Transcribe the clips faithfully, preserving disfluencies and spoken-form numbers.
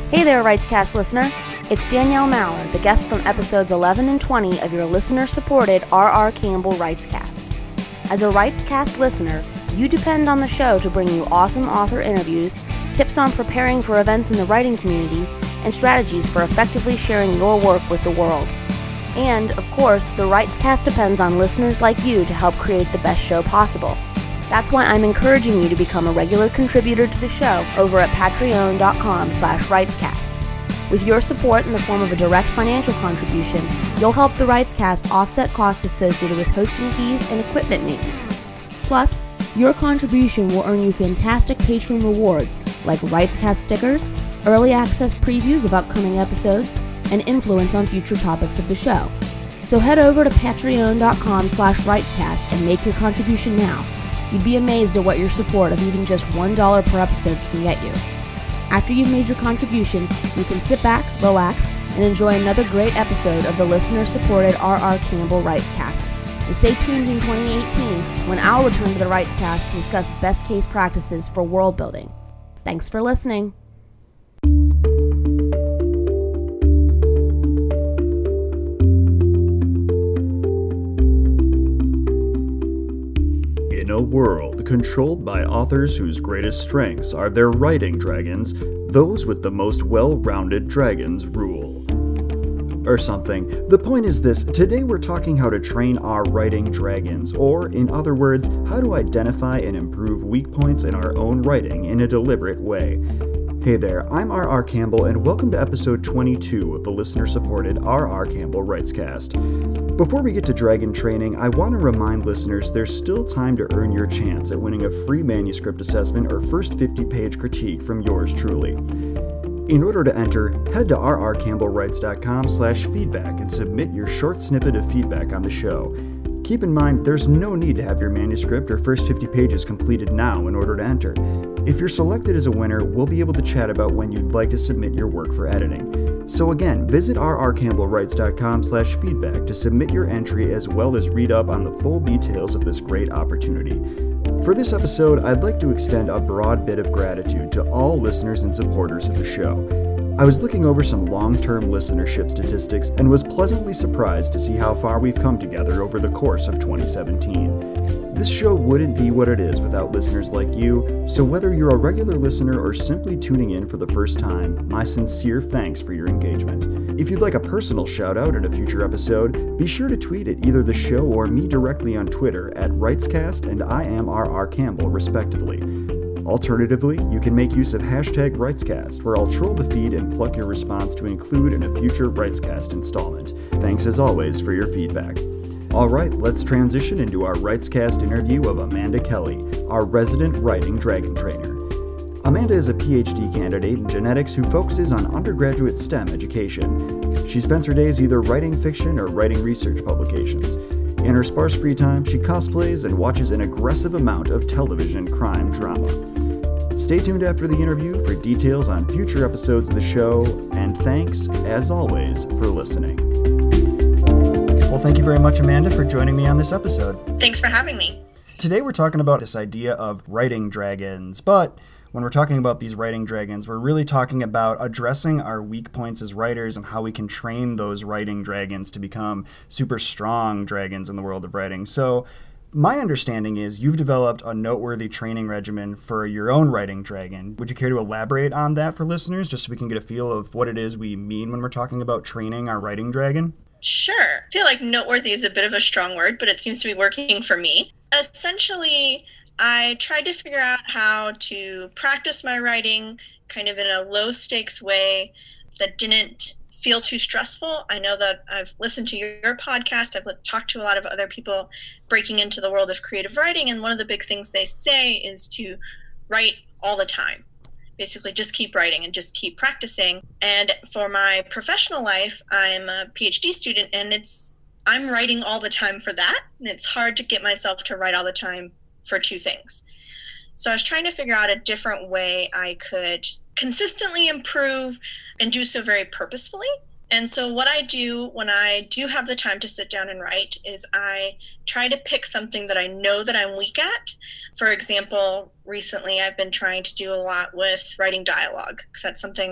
Hey there, RightsCast listener. It's Danielle Mallard, the guest from episodes eleven and twenty of your listener-supported R R. Campbell RightsCast. As a RightsCast listener, you depend on the show to bring you awesome author interviews, tips on preparing for events in the writing community, and strategies for effectively sharing your work with the world. And, of course, the RightsCast depends on listeners like you to help create the best show possible. That's why I'm encouraging you to become a regular contributor to the show over at patreon.com slash rightscast. With your support in the form of a direct financial contribution, you'll help the RightsCast offset costs associated with hosting fees and equipment maintenance. Plus, your contribution will earn you fantastic patron rewards like RightsCast stickers, early access previews of upcoming episodes, and influence on future topics of the show. So head over to patreon.com slash rightscast and make your contribution now. You'd be amazed at what your support of even just one dollar per episode can get you. After you've made your contribution, you can sit back, relax, and enjoy another great episode of the listener-supported R R. Campbell RightsCast. And stay tuned in twenty eighteen when I'll return to the RightsCast to discuss best case practices for world building. Thanks for listening. In a world controlled by authors whose greatest strengths are their writing dragons, those with the most well-rounded dragons rule. Or something. The point is this: today we're talking how to train our writing dragons, or, in other words, how to identify and improve weak points in our own writing in a deliberate way. Hey there, I'm R R. Campbell, and welcome to episode twenty-two of the listener-supported R R. Campbell RightsCast. Before we get to dragon training, I want to remind listeners there's still time to earn your chance at winning a free manuscript assessment or first fifty-page critique from yours truly. In order to enter, head to rrcampbellwrites.com slash feedback and submit your short snippet of feedback on the show. Keep in mind, there's no need to have your manuscript or first fifty pages completed now in order to enter. If you're selected as a winner, we'll be able to chat about when you'd like to submit your work for editing. So again, visit rrcampbellwrites.com slash feedback to submit your entry as well as read up on the full details of this great opportunity. For this episode, I'd like to extend a broad bit of gratitude to all listeners and supporters of the show. I was looking over some long-term listenership statistics and was pleasantly surprised to see how far we've come together over the course of twenty seventeen. This show wouldn't be what it is without listeners like you, so whether you're a regular listener or simply tuning in for the first time, my sincere thanks for your engagement. If you'd like a personal shout-out in a future episode, be sure to tweet at either the show or me directly on Twitter at RightsCast and I am R R. Campbell, respectively. Alternatively, you can make use of hashtag RightsCast, where I'll troll the feed and pluck your response to include in a future RightsCast installment. Thanks as always for your feedback. Alright, let's transition into our RightsCast interview of Amanda Kelly, our resident writing dragon trainer. Amanda is a P H D candidate in genetics who focuses on undergraduate STEM education. She spends her days either writing fiction or writing research publications. In her sparse free time, she cosplays and watches an aggressive amount of television crime drama. Stay tuned after the interview for details on future episodes of the show, and thanks, as always, for listening. Well, thank you very much, Amanda, for joining me on this episode. Thanks for having me. Today we're talking about this idea of writing dragons, but when we're talking about these writing dragons, we're really talking about addressing our weak points as writers and how we can train those writing dragons to become super strong dragons in the world of writing. So my understanding is you've developed a noteworthy training regimen for your own writing dragon. Would you care to elaborate on that for listeners, just so we can get a feel of what it is we mean when we're talking about training our writing dragon? Sure. I feel like noteworthy is a bit of a strong word, but it seems to be working for me. Essentially, I tried to figure out how to practice my writing kind of in a low-stakes way that didn't feel too stressful. I know that I've listened to your podcast. I've talked to a lot of other people breaking into the world of creative writing, and one of the big things they say is to write all the time. Basically, just keep writing and just keep practicing. And for my professional life, I'm a P H D student, and it's I'm writing all the time for that, and it's hard to get myself to write all the time for two things. So I was trying to figure out a different way I could consistently improve and do so very purposefully. And so what I do when I do have the time to sit down and write is I try to pick something that I know that I'm weak at. For example, recently I've been trying to do a lot with writing dialogue because that's something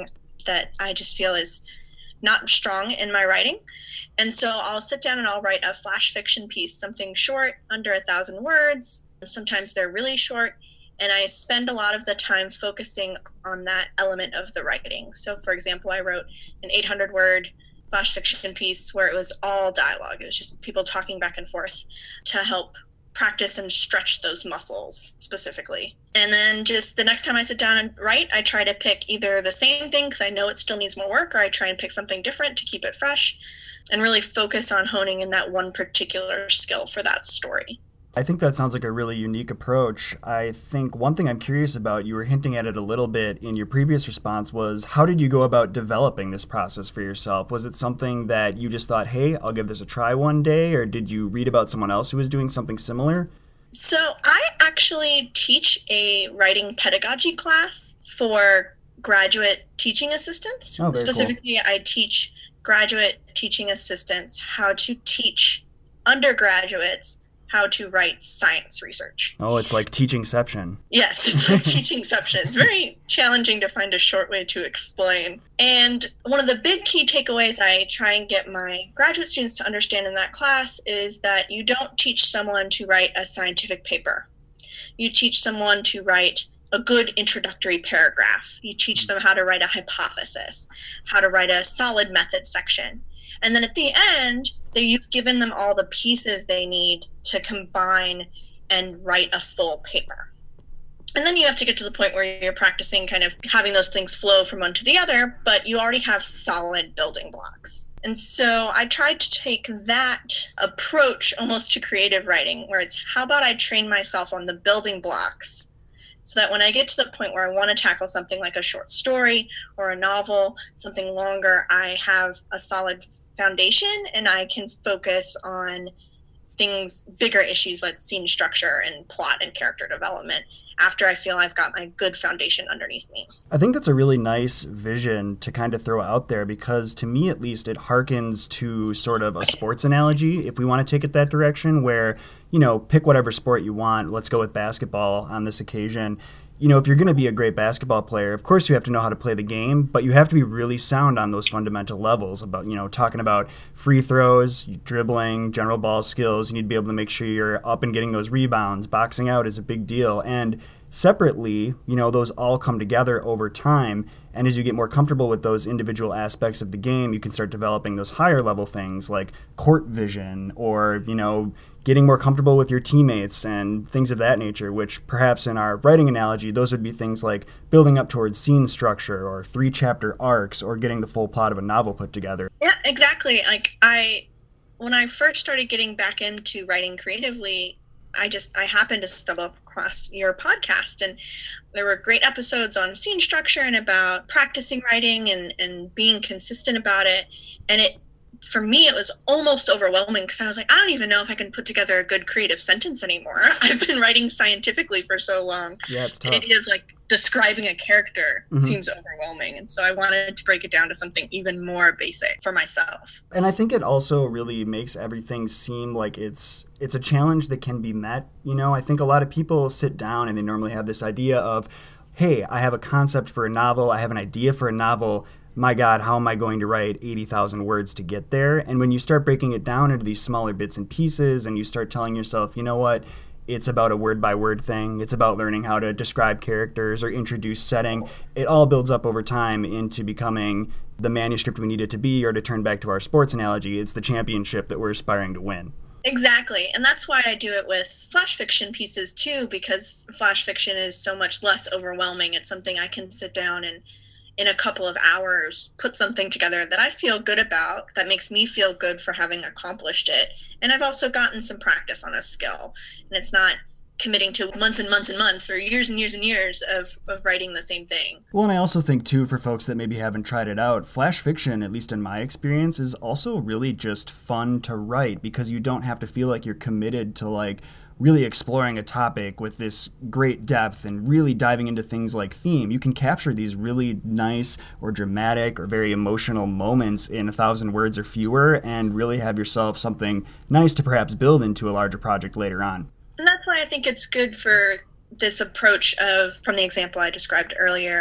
that I just feel is not strong in my writing. And so I'll sit down and I'll write a flash fiction piece, something short, under a thousand words. Sometimes they're really short. And I spend a lot of the time focusing on that element of the writing. So for example, I wrote an eight hundred word flash fiction piece where it was all dialogue. It was just people talking back and forth to help practice and stretch those muscles specifically. And then just the next time I sit down and write, I try to pick either the same thing because I know it still needs more work, or I try and pick something different to keep it fresh and really focus on honing in that one particular skill for that story. I think that sounds like a really unique approach. I think one thing I'm curious about, you were hinting at it a little bit in your previous response, was how did you go about developing this process for yourself? Was it something that you just thought, hey, I'll give this a try one day, or did you read about someone else who was doing something similar? So I actually teach a writing pedagogy class for graduate teaching assistants. Oh, very Specifically, cool. I teach graduate teaching assistants how to teach undergraduates how to write science research. Oh, it's like teachingception. Yes, it's like teachingception. It's very challenging to find a short way to explain. And one of the big key takeaways I try and get my graduate students to understand in that class is that you don't teach someone to write a scientific paper. You teach someone to write a good introductory paragraph. You teach them how to write a hypothesis, how to write a solid method section. And then at the end, you've given them all the pieces they need to combine and write a full paper. And then you have to get to the point where you're practicing kind of having those things flow from one to the other, but you already have solid building blocks. And so I tried to take that approach almost to creative writing, where it's how about I train myself on the building blocks so that when I get to the point where I want to tackle something like a short story or a novel, something longer, I have a solid foundation and I can focus on things, bigger issues like scene structure and plot and character development after I feel I've got my good foundation underneath me. I think that's a really nice vision to kind of throw out there, because to me at least it harkens to sort of a sports analogy, if we want to take it that direction, where, you know, pick whatever sport you want. Let's go with basketball on this occasion. You know, if you're going to be a great basketball player, of course you have to know how to play the game, but you have to be really sound on those fundamental levels about, you know, talking about free throws, dribbling, general ball skills. You need to be able to make sure you're up and getting those rebounds. Boxing out is a big deal. And separately, you know, those all come together over time. And as you get more comfortable with those individual aspects of the game, you can start developing those higher level things like court vision, or, you know, getting more comfortable with your teammates and things of that nature, which perhaps in our writing analogy, those would be things like building up towards scene structure or three chapter arcs or getting the full plot of a novel put together. Yeah, exactly. Like I, when I first started getting back into writing creatively, I just, I happened to stumble across your podcast, and there were great episodes on scene structure and about practicing writing and, and being consistent about it. And it, for me, it was almost overwhelming because I was like, I don't even know if I can put together a good creative sentence anymore. I've been writing scientifically for so long. Yeah, it's tough. The idea of like describing a character mm-hmm. seems overwhelming. And so I wanted to break it down to something even more basic for myself. And I think it also really makes everything seem like it's it's a challenge that can be met. You know, I think a lot of people sit down and they normally have this idea of, hey, I have a concept for a novel. I have an idea for a novel. My God, how am I going to write eighty thousand words to get there? And when you start breaking it down into these smaller bits and pieces and you start telling yourself, you know what, it's about a word by word thing. It's about learning how to describe characters or introduce setting. It all builds up over time into becoming the manuscript we need it to be, or to turn back to our sports analogy, it's the championship that we're aspiring to win. Exactly. And that's why I do it with flash fiction pieces too, because flash fiction is so much less overwhelming. It's something I can sit down and in a couple of hours, put something together that I feel good about, that makes me feel good for having accomplished it. And I've also gotten some practice on a skill. And it's not committing to months and months and months or years and years and years of, of writing the same thing. Well, and I also think, too, for folks that maybe haven't tried it out, flash fiction, at least in my experience, is also really just fun to write because you don't have to feel like you're committed to, like, really exploring a topic with this great depth and really diving into things like theme. You can capture these really nice or dramatic or very emotional moments in a thousand words or fewer and really have yourself something nice to perhaps build into a larger project later on. And that's why I think it's good for this approach of, from the example I described earlier,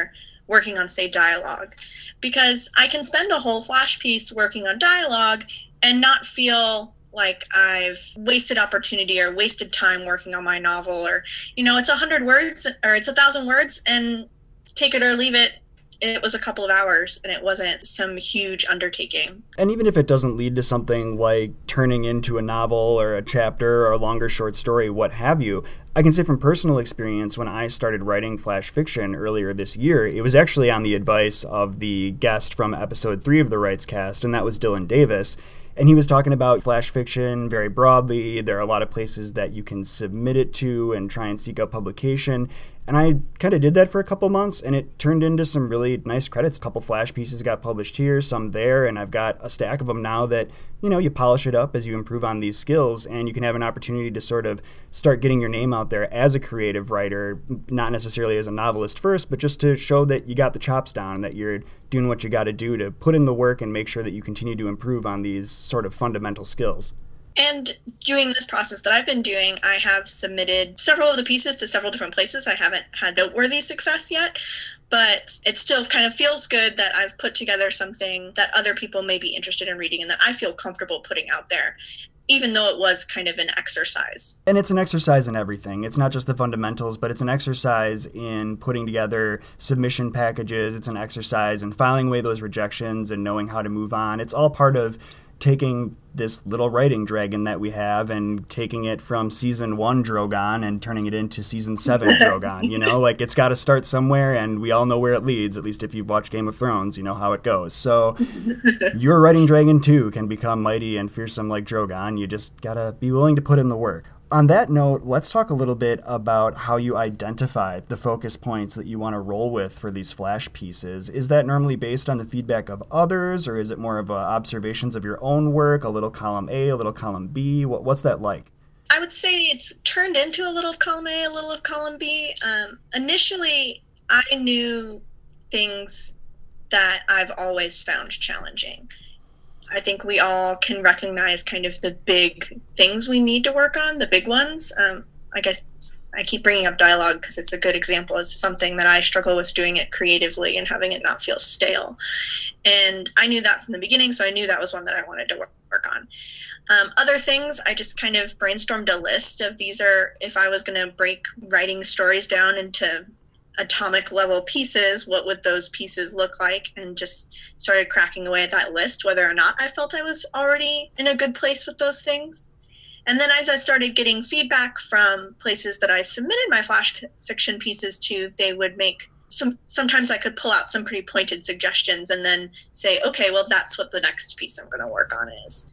working on, say, dialogue, because I can spend a whole flash piece working on dialogue and not feel like I've wasted opportunity or wasted time working on my novel, or, you know, it's a hundred words or it's a thousand words, and take it or leave it. It was a couple of hours and it wasn't some huge undertaking. And even if it doesn't lead to something like turning into a novel or a chapter or a longer short story, what have you, I can say from personal experience, when I started writing flash fiction earlier this year, it was actually on the advice of the guest from episode three of the Writes Cast, and that was Dylan Davis. And he was talking about flash fiction very broadly. There are a lot of places that you can submit it to and try and seek out publication. And I kind of did that for a couple months, and it turned into some really nice credits. A couple flash pieces got published here, some there, and I've got a stack of them now that, you know, you polish it up as you improve on these skills, and you can have an opportunity to sort of start getting your name out there as a creative writer, not necessarily as a novelist first, but just to show that you got the chops down, that you're doing what you got to do to put in the work and make sure that you continue to improve on these sort of fundamental skills. And doing this process that I've been doing, I have submitted several of the pieces to several different places. I haven't had noteworthy success yet, but it still kind of feels good that I've put together something that other people may be interested in reading and that I feel comfortable putting out there, even though it was kind of an exercise. And it's an exercise in everything. It's not just the fundamentals, but it's an exercise in putting together submission packages. It's an exercise in filing away those rejections and knowing how to move on. It's all part of taking this little writing dragon that we have and taking it from season one Drogon and turning it into season seven Drogon, you know, like it's got to start somewhere, and we all know where it leads. At least if you've watched Game of Thrones, you know how it goes. So your writing dragon too can become mighty and fearsome like Drogon. You just got to be willing to put in the work. On that note, let's talk a little bit about how you identify the focus points that you want to roll with for these flash pieces. Is that normally based on the feedback of others, or is it more of uh, observations of your own work, a little column A, a little column B? What, what's that like? I would say it's turned into a little of column A, a little of column B. Um, initially, I knew things that I've always found challenging. I think we all can recognize kind of the big things we need to work on, the big ones. Um, I guess I keep bringing up dialogue because it's a good example. It's something that I struggle with doing it creatively and having it not feel stale. And I knew that from the beginning, so I knew that was one that I wanted to work, work on. Um, other things, I just kind of brainstormed a list of these are, if I was going to break writing stories down into atomic level pieces, what would those pieces look like, and just started cracking away at that list, whether or not I felt I was already in a good place with those things. And then as I started getting feedback from places that I submitted my flash fiction pieces to, they would make some, sometimes I could pull out some pretty pointed suggestions and then say, okay, well, that's what the next piece I'm going to work on is.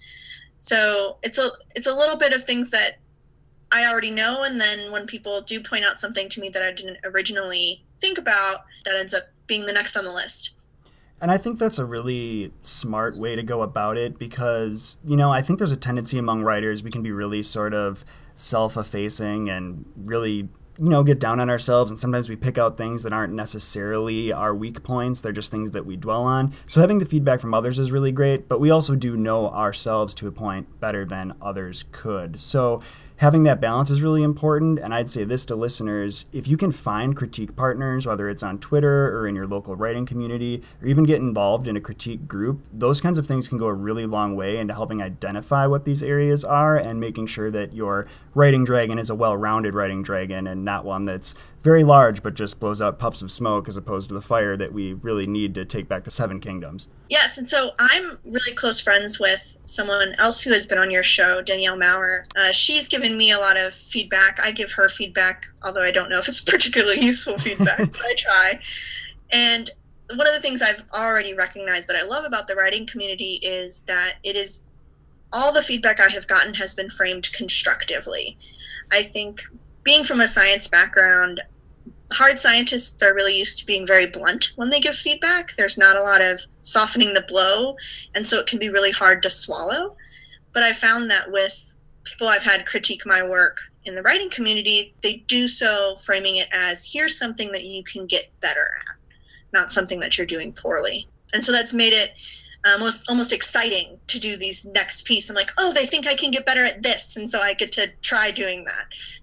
So it's a, it's a little bit of things that I already know, and then when people do point out something to me that I didn't originally think about, that ends up being the next on the list. And I think that's a really smart way to go about it because, you know, I think there's a tendency among writers, we can be really sort of self-effacing and really, you know, get down on ourselves, and sometimes we pick out things that aren't necessarily our weak points. They're just things that we dwell on. So having the feedback from others is really great, but we also do know ourselves to a point better than others could. So having that balance is really important, and I'd say this to listeners: if you can find critique partners, whether it's on Twitter or in your local writing community, or even get involved in a critique group, those kinds of things can go a really long way into helping identify what these areas are and making sure that your writing dragon is a well-rounded writing dragon and not one that's very large but just blows out puffs of smoke as opposed to the fire that we really need to take back the Seven Kingdoms. Yes, and so I'm really close friends with someone else who has been on your show, Danielle Maurer. Uh, she's given me a lot of feedback. I give her feedback, although I don't know if it's particularly useful feedback, but I try. And one of the things I've already recognized that I love about the writing community is that it is all the feedback I have gotten has been framed constructively. I think being from a science background, hard scientists are really used to being very blunt when they give feedback. There's not a lot of softening the blow, and so it can be really hard to swallow. But I found that with people I've had critique my work in the writing community, they do so framing it as, here's something that you can get better at, not something that you're doing poorly. And so that's made it almost almost exciting to do these next piece. I'm like, oh, they think I can get better at this, and so I get to try doing that.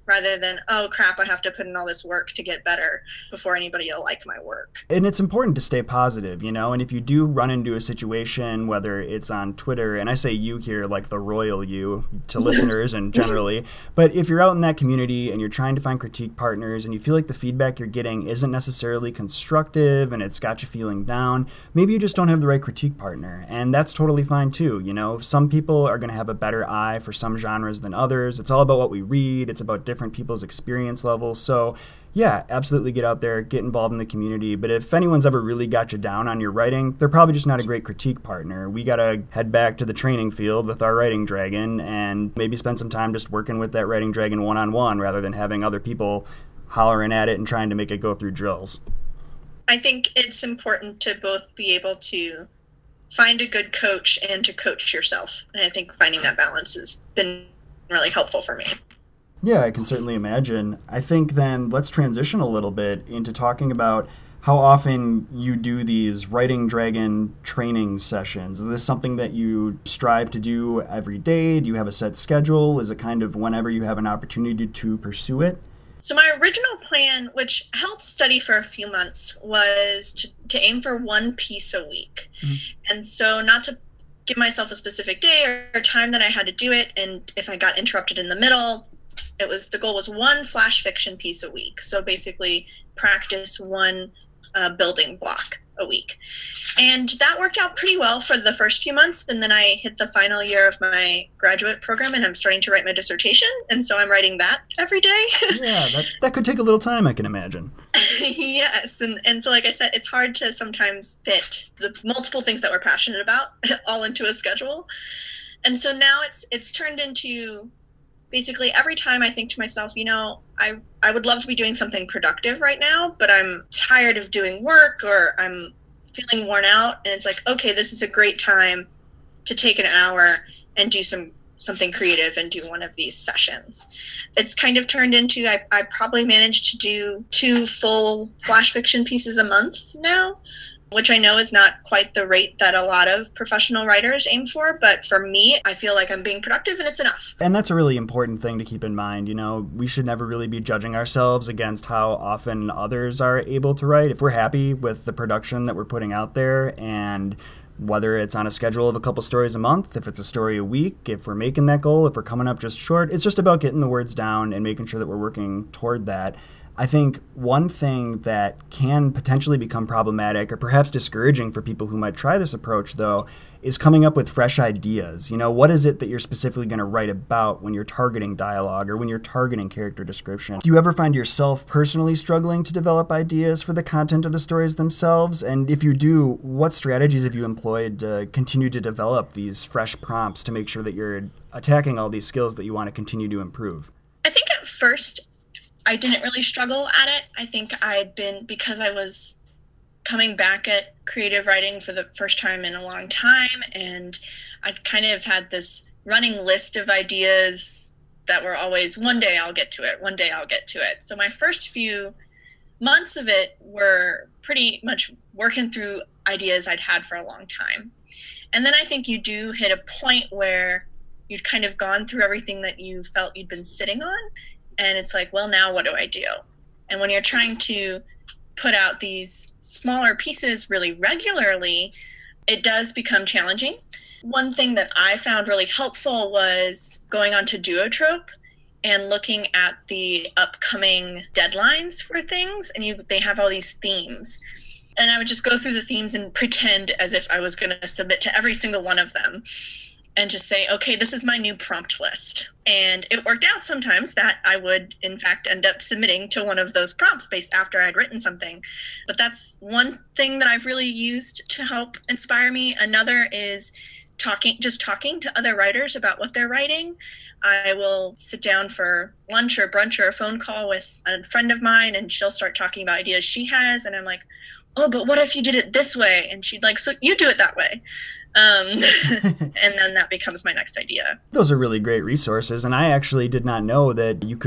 rather than, oh crap, I have to put in all this work to get better before anybody will like my work. And it's important to stay positive, you know, and if you do run into a situation, whether it's on Twitter, and I say you here like the royal you to listeners and generally, but if you're out in that community and you're trying to find critique partners and you feel like the feedback you're getting isn't necessarily constructive and it's got you feeling down, maybe you just don't have the right critique partner, and that's totally fine too. You know, some people are going to have a better eye for some genres than others. It's all about what we read. It's about different people's experience levels. So yeah, absolutely get out there, get involved in the community. But if anyone's ever really got you down on your writing, they're probably just not a great critique partner. We got to head back to the training field with our writing dragon and maybe spend some time just working with that writing dragon one-on-one rather than having other people hollering at it and trying to make it go through drills. I think it's important to both be able to find a good coach and to coach yourself. And I think finding that balance has been really helpful for me. Yeah, I can certainly imagine. I think then let's transition a little bit into talking about how often you do these Writing Dragon training sessions. Is this something that you strive to do every day? Do you have a set schedule? Is it kind of whenever you have an opportunity to pursue it? So my original plan, which helped study for a few months, was to, to aim for one piece a week. Mm-hmm. And so not to give myself a specific day or time that I had to do it. And if I got interrupted in the middle, it was the goal was one flash fiction piece a week. So basically practice one uh, building block a week. And that worked out pretty well for the first few months. And then I hit the final year of my graduate program and I'm starting to write my dissertation. And so I'm writing that every day. Yeah, that, that could take a little time, I can imagine. Yes. And, and so, like I said, it's hard to sometimes fit the multiple things that we're passionate about all into a schedule. And so now it's it's turned into basically every time I think to myself, you know, I, I would love to be doing something productive right now, but I'm tired of doing work or I'm feeling worn out. And it's like, okay, this is a great time to take an hour and do some something creative and do one of these sessions. It's kind of turned into, I, I probably managed to do two full flash fiction pieces a month now, which I know is not quite the rate that a lot of professional writers aim for. But for me, I feel like I'm being productive and it's enough. And that's a really important thing to keep in mind. You know, we should never really be judging ourselves against how often others are able to write. If we're happy with the production that we're putting out there, and whether it's on a schedule of a couple stories a month, if it's a story a week, if we're making that goal, if we're coming up just short, it's just about getting the words down and making sure that we're working toward that. I think one thing that can potentially become problematic or perhaps discouraging for people who might try this approach, though, is coming up with fresh ideas. You know, what is it that you're specifically going to write about when you're targeting dialogue or when you're targeting character description? Do you ever find yourself personally struggling to develop ideas for the content of the stories themselves? And if you do, what strategies have you employed to continue to develop these fresh prompts to make sure that you're attacking all these skills that you want to continue to improve? I think at first I didn't really struggle at it. I think I'd been, because I was coming back at creative writing for the first time in a long time, and I'd kind of had this running list of ideas that were always, one day I'll get to it, one day I'll get to it. So my first few months of it were pretty much working through ideas I'd had for a long time. And then I think you do hit a point where you'd kind of gone through everything that you felt you'd been sitting on. And it's like, well, now what do I do? And when you're trying to put out these smaller pieces really regularly, it does become challenging. One thing that I found really helpful was going on to Duotrope and looking at the upcoming deadlines for things. And you, they have all these themes. And I would just go through the themes and pretend as if I was going to submit to every single one of them. And just say, okay, this is my new prompt list. And it worked out sometimes that I would, in fact, end up submitting to one of those prompts based after I'd written something. But that's one thing that I've really used to help inspire me. Another is talking, just talking to other writers about what they're writing. I will sit down for lunch or brunch or a phone call with a friend of mine, and she'll start talking about ideas she has. And I'm like, oh, but what if you did it this way? And she'd like, so you do it that way. Um, and then that becomes my next idea. Those are really great resources. And I actually did not know that you could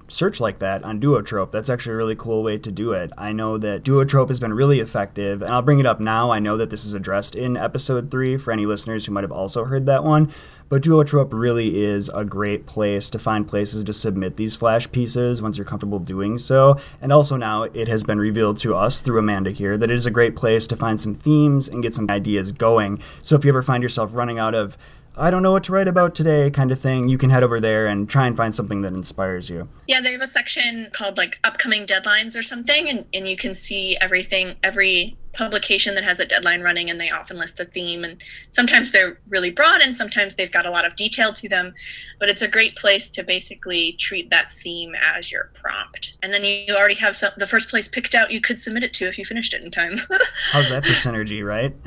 search like that on Duotrope. That's actually a really cool way to do it. I know that Duotrope has been really effective, and I'll bring it up now. I know that this is addressed in episode three for any listeners who might have also heard that one, but Duotrope really is a great place to find places to submit these flash pieces once you're comfortable doing so. And also now it has been revealed to us through Amanda here that it is a great place to find some themes and get some ideas going. So if you ever find yourself running out of I don't know what to write about today kind of thing, you can head over there and try and find something that inspires you. Yeah, they have a section called like upcoming deadlines or something, and, and you can see everything, every publication that has a deadline running, and they often list a theme, and sometimes they're really broad and sometimes they've got a lot of detail to them, but it's a great place to basically treat that theme as your prompt. And then you already have some, the first place picked out you could submit it to if you finished it in time. How's that for synergy, right?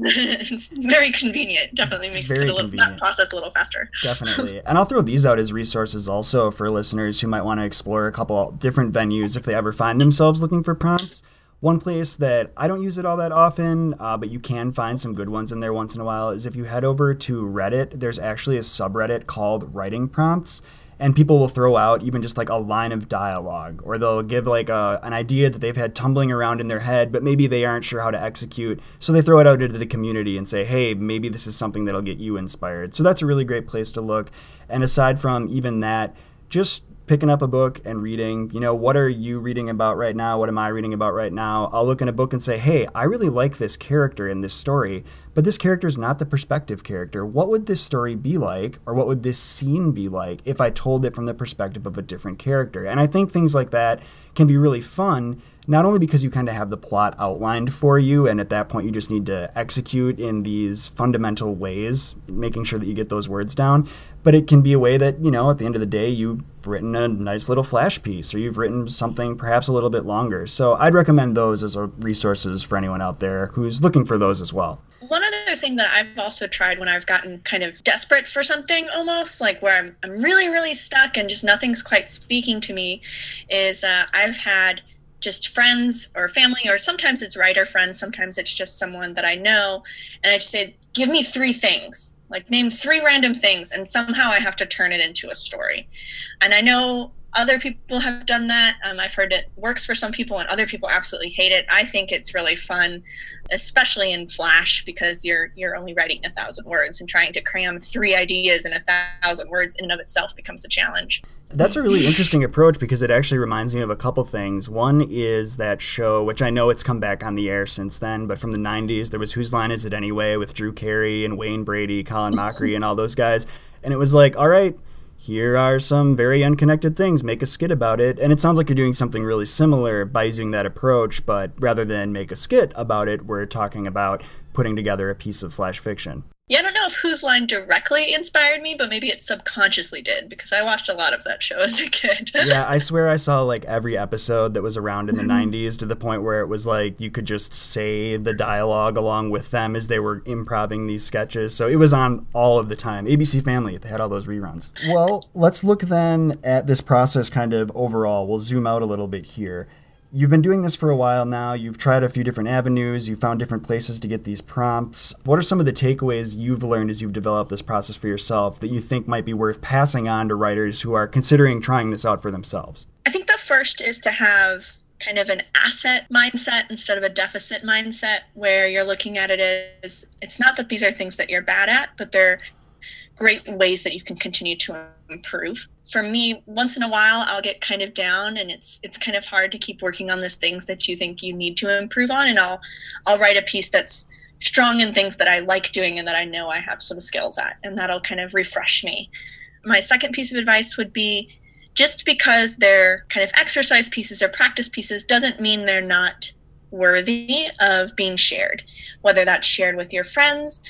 It's very convenient. Definitely makes very it a little, that process a little faster. Definitely. And I'll throw these out as resources also for listeners who might want to explore a couple different venues if they ever find themselves looking for prompts. One place that I don't use it all that often, uh, but you can find some good ones in there once in a while, is if you head over to Reddit, there's actually a subreddit called Writing Prompts, and people will throw out even just like a line of dialogue, or they'll give like a, an idea that they've had tumbling around in their head, but maybe they aren't sure how to execute, so they throw it out into the community and say, hey, maybe this is something that'll get you inspired. So that's a really great place to look. And aside from even that, just picking up a book and reading, you know, what are you reading about right now? What am I reading about right now? I'll look in a book and say, hey, I really like this character in this story, but this character is not the perspective character. What would this story be like, or what would this scene be like if I told it from the perspective of a different character? And I think things like that can be really fun, not only because you kind of have the plot outlined for you, and at that point you just need to execute in these fundamental ways, making sure that you get those words down, but it can be a way that, you know, at the end of the day, you've written a nice little flash piece, or you've written something perhaps a little bit longer. So I'd recommend those as resources for anyone out there who's looking for those as well. One other thing that I've also tried when I've gotten kind of desperate for something, almost like where I'm, I'm really, really stuck and just nothing's quite speaking to me, is uh, I've had just friends or family, or sometimes it's writer friends, sometimes it's just someone that I know, and I just say, give me three things, like name three random things, and somehow I have to turn it into a story. And I know other people have done that. Um, I've heard it works for some people and other people absolutely hate it. I think it's really fun, especially in Flash, because you're you're only writing a thousand words, and trying to cram three ideas in a thousand words in and of itself becomes a challenge. That's a really interesting approach, because it actually reminds me of a couple things. One is that show, which I know it's come back on the air since then, but from the nineties, there was Whose Line Is It Anyway, with Drew Carey and Wayne Brady, Colin Mockery, and all those guys. And it was like, all right, here are some very unconnected things, make a skit about it. And it sounds like you're doing something really similar by using that approach, but rather than make a skit about it, we're talking about putting together a piece of flash fiction. Yeah, I don't know if Whose Line directly inspired me, but maybe it subconsciously did, because I watched a lot of that show as a kid. Yeah, I swear I saw like every episode that was around in the nineties, to the point where it was like you could just say the dialogue along with them as they were improvising these sketches. So it was on all of the time. A B C Family, they had all those reruns. Well, let's look then at this process kind of overall. We'll zoom out a little bit here. You've been doing this for a while now. You've tried a few different avenues. You've found different places to get these prompts. What are some of the takeaways you've learned as you've developed this process for yourself that you think might be worth passing on to writers who are considering trying this out for themselves? I think the first is to have kind of an asset mindset instead of a deficit mindset, where you're looking at it as, it's not that these are things that you're bad at, but they're great ways that you can continue to improve. For me, once in a while, I'll get kind of down, and it's it's kind of hard to keep working on these things that you think you need to improve on, and I'll I'll write a piece that's strong in things that I like doing and that I know I have some skills at, and that'll kind of refresh me. My second piece of advice would be, just because they're kind of exercise pieces or practice pieces doesn't mean they're not worthy of being shared, whether that's shared with your friends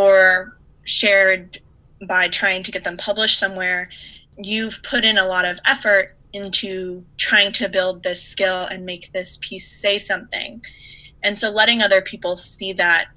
or shared by trying to get them published somewhere. You've put in a lot of effort into trying to build this skill and make this piece say something. And so letting other people see that,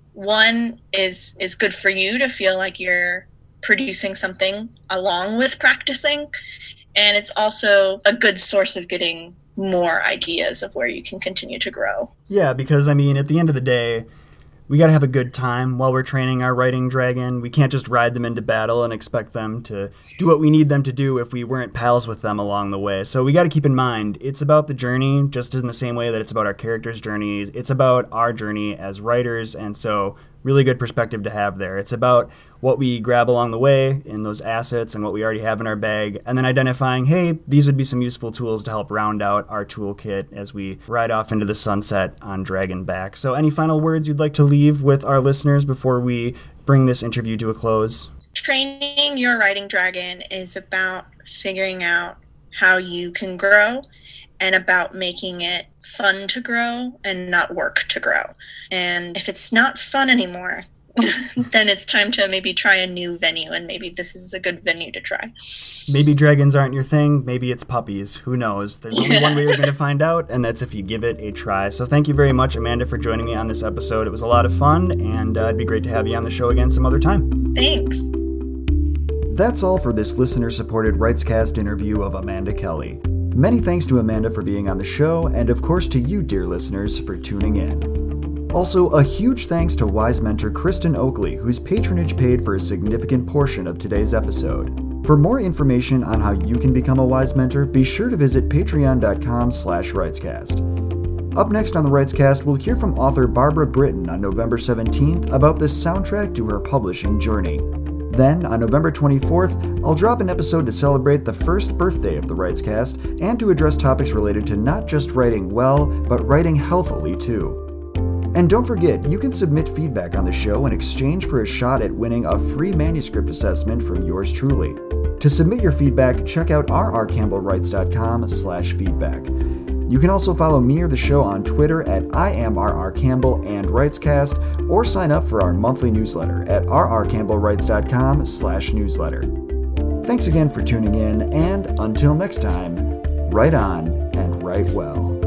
one, is is good for you to feel like you're producing something along with practicing. And it's also a good source of getting more ideas of where you can continue to grow. Yeah, because I mean, at the end of the day, we got to have a good time while we're training our writing dragon. We can't just ride them into battle and expect them to do what we need them to do if we weren't pals with them along the way. So we got to keep in mind, it's about the journey, just in the same way that it's about our characters' journeys. It's about our journey as writers, and so really good perspective to have there. It's about what we grab along the way in those assets and what we already have in our bag, and then identifying, hey, these would be some useful tools to help round out our toolkit as we ride off into the sunset on Dragonback. So any final words you'd like to leave with our listeners before we bring this interview to a close? Training your writing dragon is about figuring out how you can grow and about making it fun to grow and not work to grow. And if it's not fun anymore, then it's time to maybe try a new venue, and maybe this is a good venue to try. Maybe dragons aren't your thing. Maybe it's puppies. Who knows? There's only yeah. one way you're going to find out, and that's if you give it a try. So thank you very much, Amanda, for joining me on this episode. It was a lot of fun, and uh, it'd be great to have you on the show again some other time. Thanks. That's all for this listener-supported WrightsCast interview of Amanda Kelly. Many thanks to Amanda for being on the show, and of course to you, dear listeners, for tuning in. Also, a huge thanks to Wise Mentor Kristen Oakley, whose patronage paid for a significant portion of today's episode. For more information on how you can become a Wise Mentor, be sure to visit patreon.com slash WrightsCast. Up next on the WrightsCast, we'll hear from author Barbara Britton on November seventeenth about the soundtrack to her publishing journey. Then, on November twenty-fourth, I'll drop an episode to celebrate the first birthday of the WrightsCast and to address topics related to not just writing well, but writing healthily too. And don't forget, you can submit feedback on the show in exchange for a shot at winning a free manuscript assessment from yours truly. To submit your feedback, check out r r campbell writes dot com slash feedback. You can also follow me or the show on Twitter at I am R R Campbell and WrightsCast, or sign up for our monthly newsletter at r r campbell writes dot com slash newsletter. Thanks again for tuning in, and until next time, write on and write well.